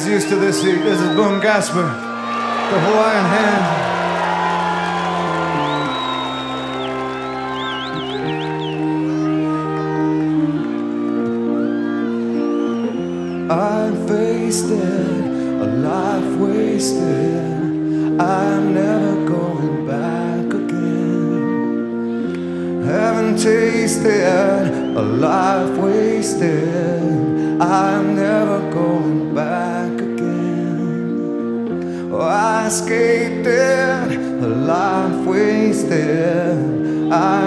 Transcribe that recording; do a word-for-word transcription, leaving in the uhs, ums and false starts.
He's used to this heat. This is Boone Gasper, the Hawaiian Hand. I faced it, a life wasted. I'm never going back again. Haven't tasted a life wasted. I'm never going back again. Oh, I escaped it, a life wasted. I